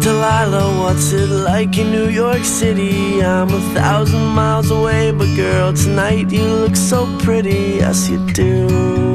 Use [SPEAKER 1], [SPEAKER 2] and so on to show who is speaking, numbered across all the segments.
[SPEAKER 1] Delilah, what's it like in New York City? I'm 1,000 miles away, but girl, tonight you look so pretty, yes you do.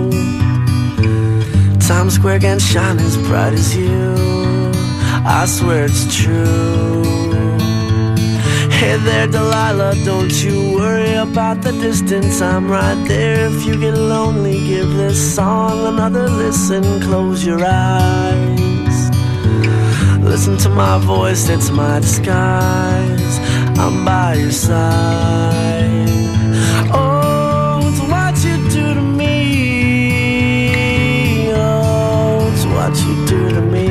[SPEAKER 1] Times Square can't shine as bright as you, I swear it's true. Hey there, Delilah, don't you worry about the distance, I'm right there. If you get lonely, give this song another listen. Close your eyes, listen to my voice, it's my disguise. I'm by your side. Oh, it's what you do to me. Oh, it's what you do to me.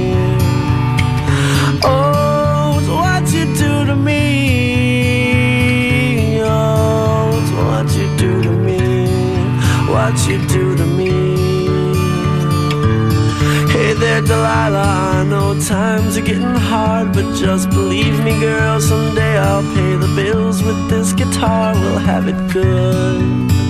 [SPEAKER 1] Oh, it's what you do to me. Oh, it's what you do to me. What you do to me. Hey there, Delilah, I know times are getting hard, but just believe me, girl, someday I'll pay the bills with this guitar. We'll have it good,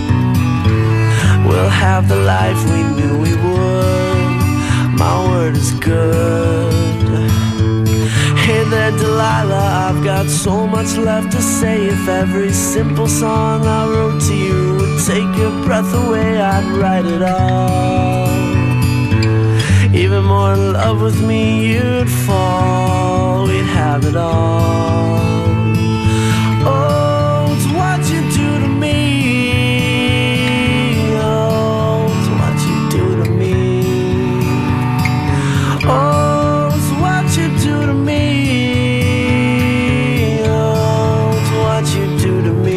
[SPEAKER 1] we'll have the life we knew we would. My word is good. Hey there, Delilah, I've got so much left to say. If every simple song I wrote to you would take your breath away, I'd write it all. Even more in love with me you'd fall, we'd have it all. Oh, it's what you do to me. Oh, it's what you do to me. Oh, it's what you do to me. Oh, it's what you do to me.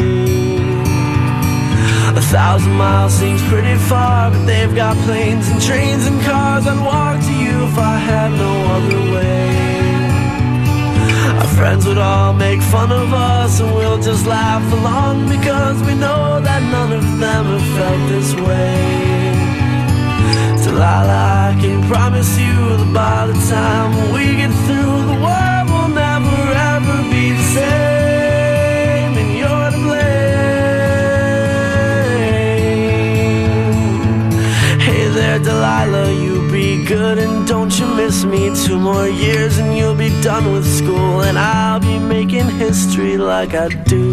[SPEAKER 1] 1,000 miles seems pretty far, but they've got planes and trains and cars. I'd walk to you if I had no other way. Our friends would all make fun of us, and we'll just laugh along, because we know that none of them have felt this way. Delilah, I can promise you that by the time we get through, the world will never ever be the same, and you're to blame. Hey there, Delilah, you be good and don't you miss me. 2 more years and you'll be done with school, and I'll be making history like I do.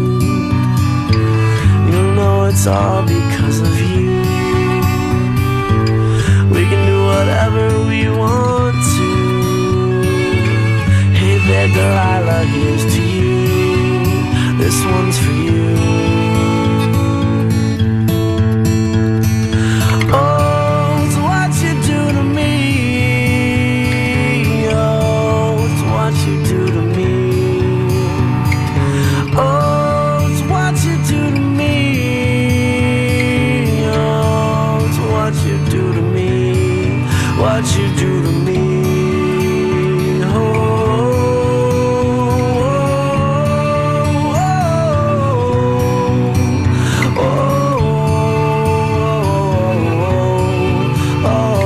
[SPEAKER 1] You'll know it's all because of you. We can do whatever we want to. Hey there, Delilah, here's to you. This one's for you. What you do to me. Oh, oh, oh, oh, oh,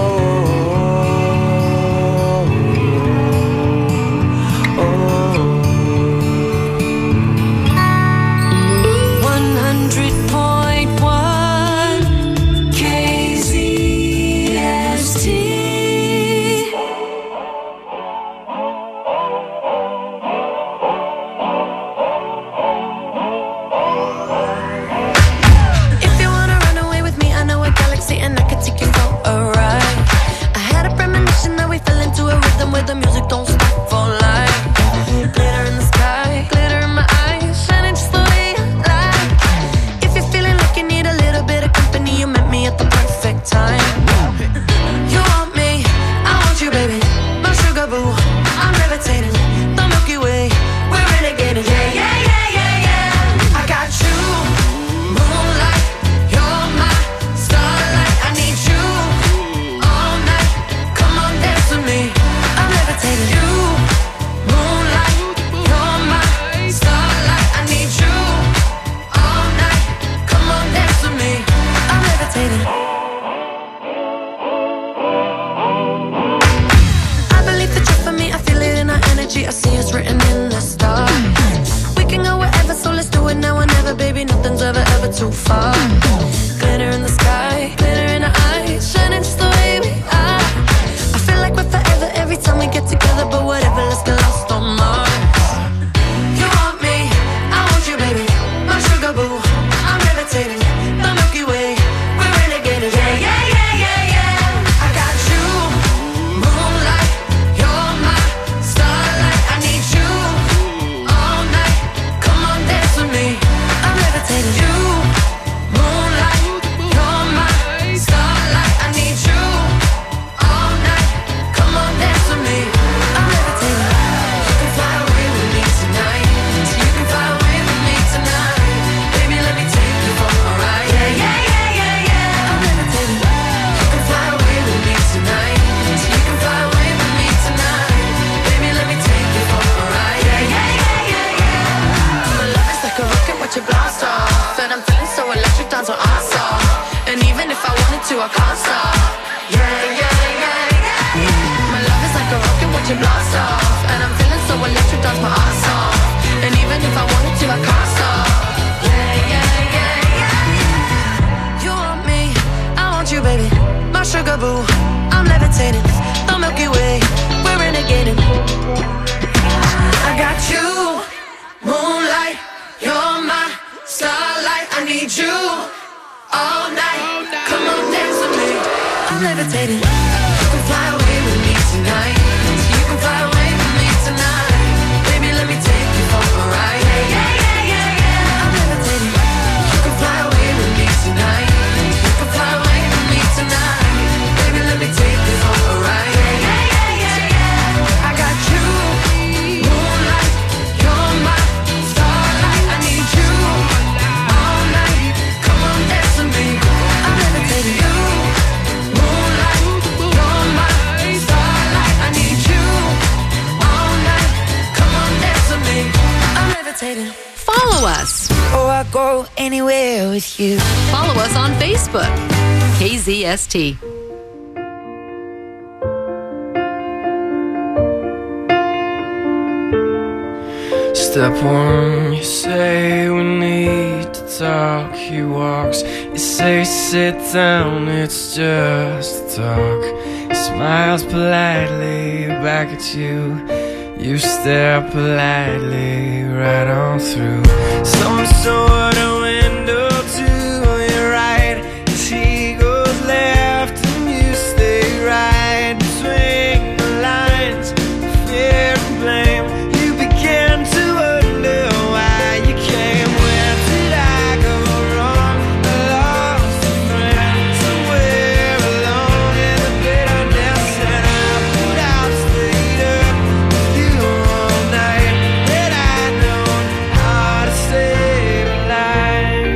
[SPEAKER 1] oh, oh. 100.1 KZST.
[SPEAKER 2] The music don't stop for life. Glitter in the sky, glitter in my eyes, shining just the way I like. If you're feeling like you need a little bit of company, you met me at the perfect time. You want me, I want you, baby. My sugar boo, I'm levitating. The Milky Way, we're renegading. Yeah, yeah, yeah, yeah, yeah. I got you, moonlight, you're my starlight. I need you all night. Come on, dance with me. I'm levitating. to, I can't stop. Yeah, yeah, yeah, yeah. My love is like a rocket, watch it blast off. And I'm feeling so electric, dance my ass off. And even if I wanted to, I can't stop. Yeah, yeah, yeah, yeah. You want me, I want you, baby. My sugar boo, I'm levitating. The Milky Way, we're renegading. I got you, moonlight, you're my starlight. I need you all night. Come on, dance with me. I'm levitating. You can fly away with me tonight. You can fly away with me tonight. Baby, let me take you for a ride. Yeah, yeah, yeah, yeah, yeah. I'm levitating. You can fly away with me tonight. You can fly away with me tonight. Baby, let me take you for a ride. Yeah, yeah, yeah, yeah, yeah. I got you, moonlight, you're my starlight. I need you all night. Come on, dance with me. I'm levitating. You, moonlight, you're my starlight. I need you all night. Come on, dance with me. I'm levitating.
[SPEAKER 3] Follow us.
[SPEAKER 4] Oh, I go anywhere with you.
[SPEAKER 3] Follow us on Facebook. KZST.
[SPEAKER 5] Step one, you say we need to talk. He walks, you say sit down, it's just talk. He smiles politely back at you. You stare politely right on through some sort of window to your right. As he goes left and you stay right between the lines, fear and blame. You begin to wonder why you came. Where did I go wrong? I lost a friend somewhere alone in the bitterness, and I put out, stayed up with you all night. Had I known how to save a life.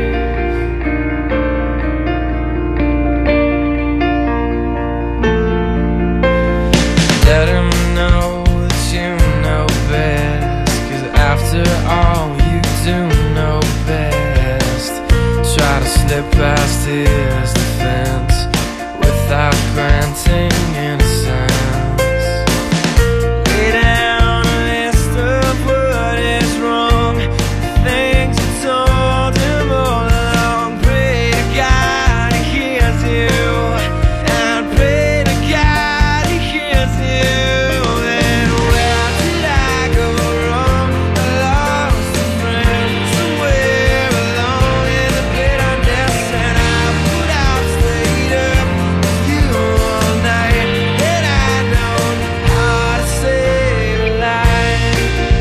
[SPEAKER 5] Let him know that you know best, 'cause after all you do know best. Try to slip past his defense without granting innocence. Lay down a list of what is wrong, the things you told him all along. Pray to God he hears you, and pray to God he hears you. Then where did I go wrong? I lost a friend somewhere alone in the bitterness, and I put out, stayed up with you all night. Had I known how to save a life.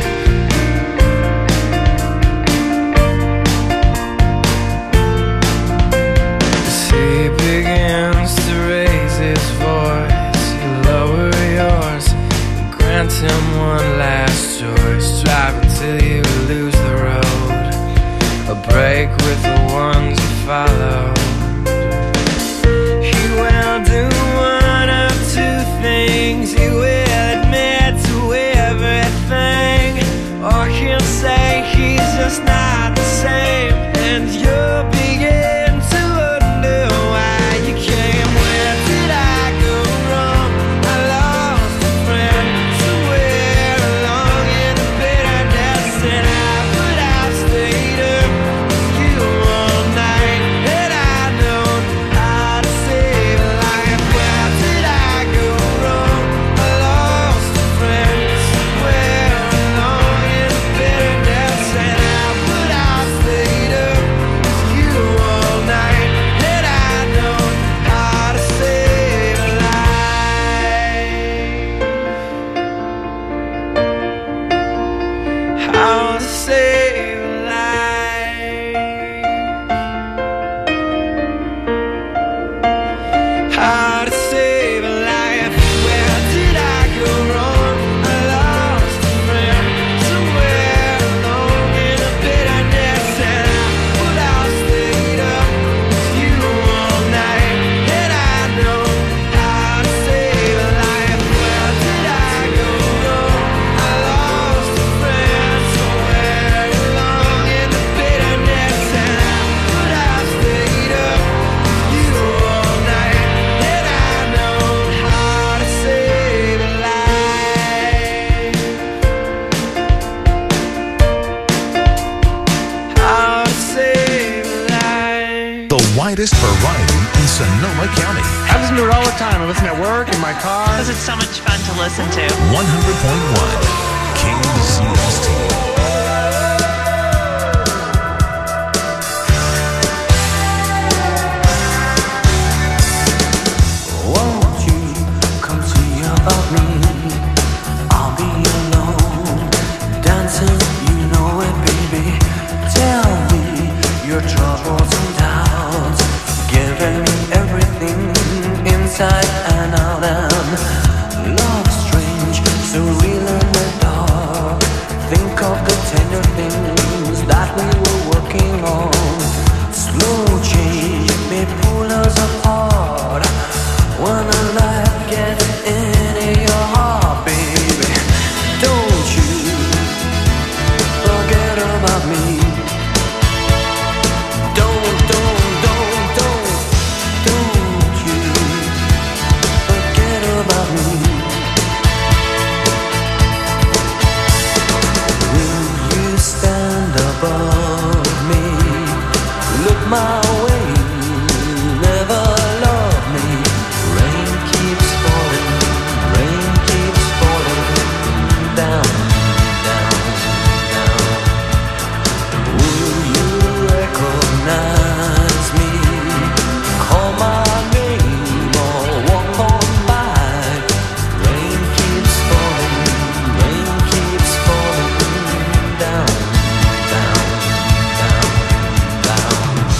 [SPEAKER 5] As he begins to raise his voice, you lower yours and grant him one last choice. Drive until you lose the road, a break with the ones you follow. He will do one of two things. He will admit to everything, or he'll say he's just not the same, and you'll begin to wonder why you came. Where did I go wrong? I lost a friend somewhere along in the bitterness, and I put out, stayed up with you all night. Had I
[SPEAKER 6] greatest variety in Sonoma County.
[SPEAKER 7] I listen to it all the time. I listen at work, in my car.
[SPEAKER 8] Because it's so much fun to listen to.
[SPEAKER 6] 100.1 KZST.
[SPEAKER 1] Your troubles and doubts, giving me everything inside and out, and love strange, so real in the dark. Think of the tender things that we were working on. Slow change may pull us apart when a life gets into your heart, baby. Don't you forget about me. My way, never love me. Rain keeps falling down, down, down. Will you recognize me? Call my name or walk on by. Rain keeps falling down, down, down, down.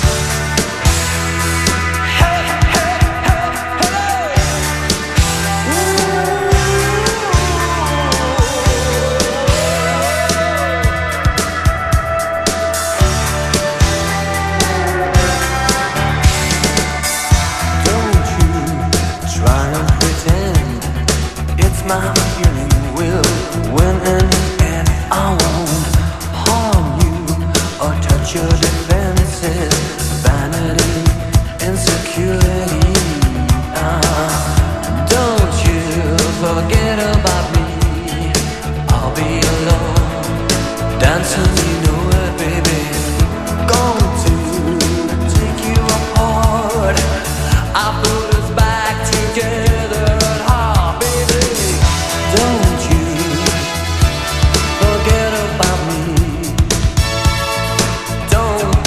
[SPEAKER 1] My feeling will win in the end. I won't harm you or touch your defenses. Vanity, insecurity. Don't you forget about me. I'll be alone, dancing, you know it, baby. Going to take you apart. I put us back together. Don't you forget about me. Don't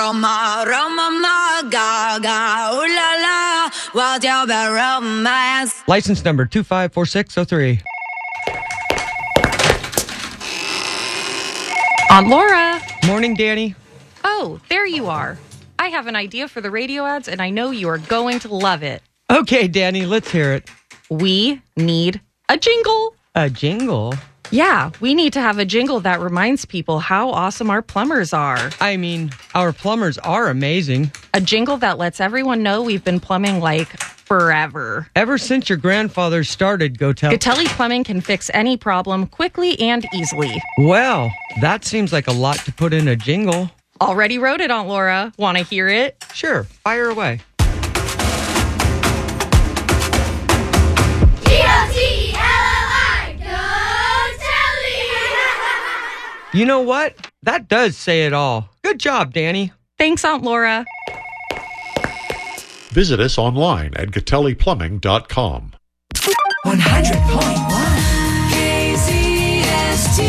[SPEAKER 4] Roma, Roma, Gaga, ooh la la, what's your bad romance?
[SPEAKER 9] License number 254603.
[SPEAKER 10] Aunt Laura.
[SPEAKER 9] Morning, Danny.
[SPEAKER 10] Oh, there you are. I have an idea for the radio ads, and I know you are going to love it.
[SPEAKER 9] Okay, Danny, let's hear it.
[SPEAKER 10] We need a jingle.
[SPEAKER 9] A jingle?
[SPEAKER 10] Yeah, we need to have a jingle that reminds people how awesome our plumbers are.
[SPEAKER 9] I mean, our plumbers are amazing.
[SPEAKER 10] A jingle that lets everyone know we've been plumbing like forever.
[SPEAKER 9] Ever since your grandfather started
[SPEAKER 10] Gatelli Plumbing can fix any problem quickly and easily.
[SPEAKER 9] Well, that seems like a lot to put in a jingle.
[SPEAKER 10] Already wrote it, Aunt Laura. Want to hear it?
[SPEAKER 9] Sure, fire away. You know what? That does say it all. Good job, Danny.
[SPEAKER 10] Thanks, Aunt Laura.
[SPEAKER 11] Visit us online at GatelliPlumbing.com.
[SPEAKER 4] 100.1 KZST.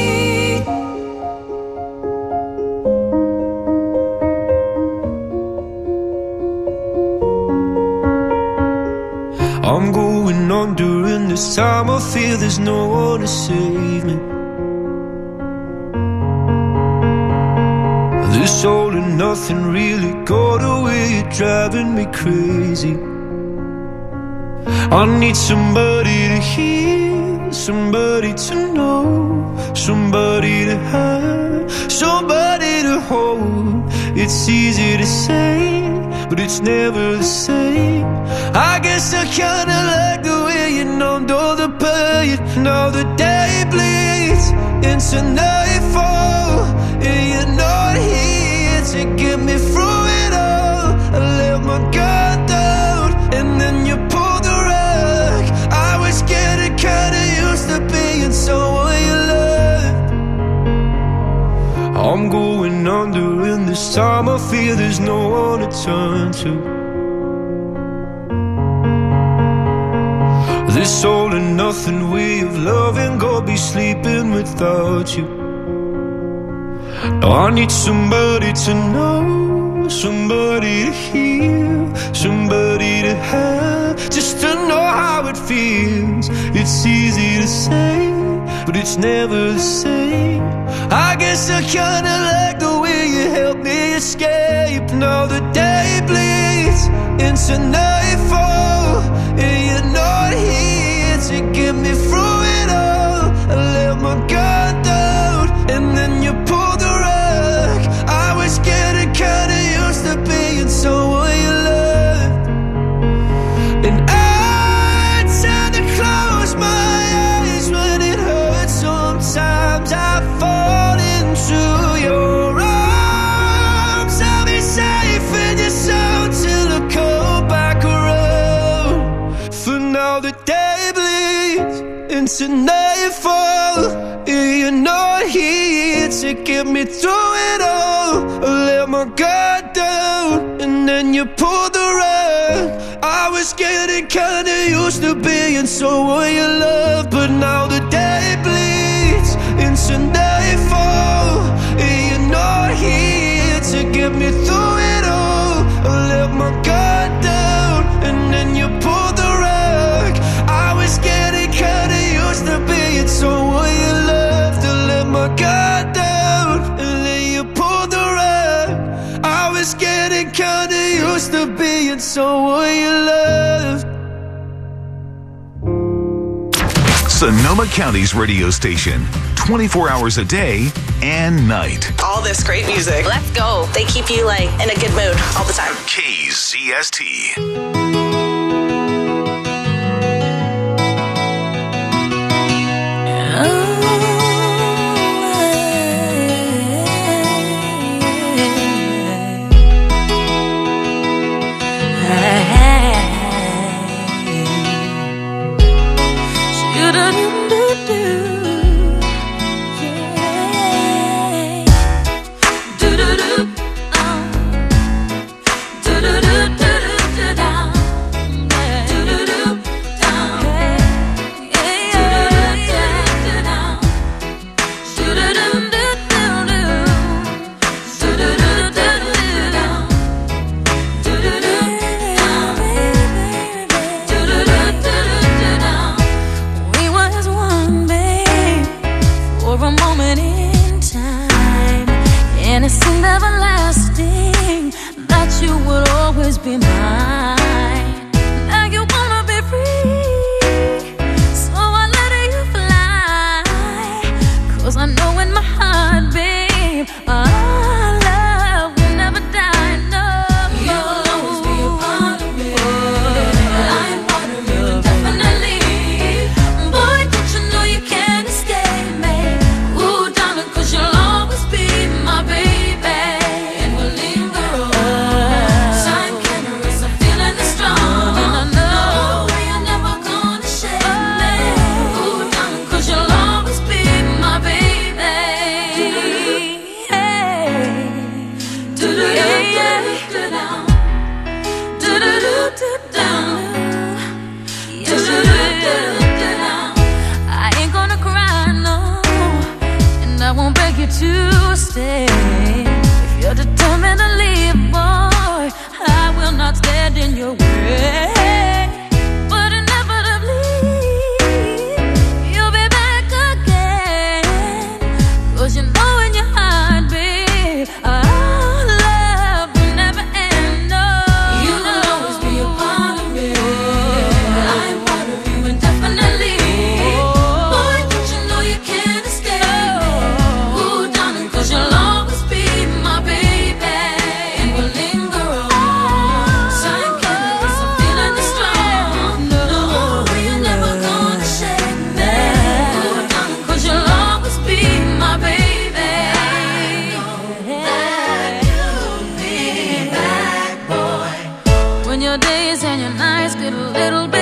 [SPEAKER 12] I'm going on during this time. I feel there's no one to save me. This all and nothing really got away, you're driving me crazy. I need somebody to hear, somebody to know, somebody to have, somebody to hold. It's easy to say, but it's never the same. I guess I kinda like the way you numbed all the pain. Now the day bleeds into nightfall, and you're not here to get me through it all. I let my guard down, and then you pulled the rug. I was getting kinda used to being someone you loved. I'm going under, and this time I feel there's no one to turn to. This all and nothing way of loving, go be sleeping without you. Now I need somebody to know, somebody to hear, somebody to have, just to know how it feels. It's easy to say, but it's never the same. I guess I kinda like the way you help me escape. Now the day bleeds into nightfall, and you're not here to get me through it all. I let my guard down, and then you pulled the rug. I was getting kinda used to being someone you loved, and I tend to close my eyes when it hurts. Sometimes I fall into your arms. I'll be safe in your soul till I come back around. For now the day bleeds into nightfall, and you're not here to get me through it all. I let my guard down, and then you pulled the rug. I was getting kinda used to being someone you love, but now the day bleeds into nightfall, and you're not here to get me through it all. I let my guard down, and then you pulled the rug. I was getting kinda used to being someone you loved. I let my guard down, and then you pulled the rug. I was getting kinda used to being someone you loved.
[SPEAKER 6] Sonoma County's radio station, 24 hours a day and night.
[SPEAKER 8] All this great music. Let's go. They keep you like in a good mood all the time.
[SPEAKER 6] KZST.
[SPEAKER 4] Do-do-do,
[SPEAKER 2] always be mine. Now you wanna be free, so I let you fly. 'Cause I know in my heart, babe, our love will never die. No, you'll always be a part of me. I'm part of you indefinitely. Boy, don't you know you can't escape me? Ooh, darling, 'cause you'll always be my baby, and we'll linger on. Time can't erase a feeling that's strong, and I know you're never gonna shake me. Ooh, darling, 'cause you'll always be my baby. Hey, do-do-do-do-do-down, do-do-do-do-down, do-do-do-do-down. I ain't gonna cry, no, and I won't beg you to stay. If you're determined to leave, boy, I will not stand in your way. But inevitably, you'll be back again. 'Cause you know in your heart, babe, our love will never end. No, you'll always be a part of me. I'm part of you indefinitely. Boy, don't you know you can't escape me? Ooh, darling, 'cause you'll always be my baby, and we'll linger on. Time can't erase a feeling that's strong. No, you're never gonna shake me. Ooh, darling, 'cause you'll always be my baby. That you'll be back, boy. When your days and your nights get a little bit